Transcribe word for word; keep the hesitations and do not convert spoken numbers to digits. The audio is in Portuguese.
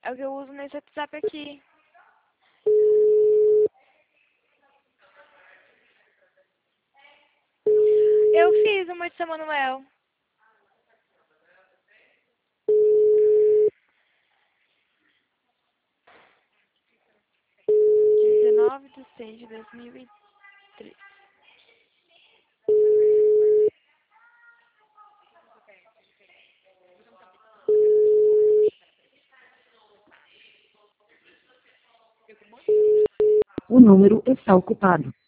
É o que eu uso nesse WhatsApp aqui. Eu fiz uma de São Manuel. dezenove de seis de dois mil e três. O número está ocupado.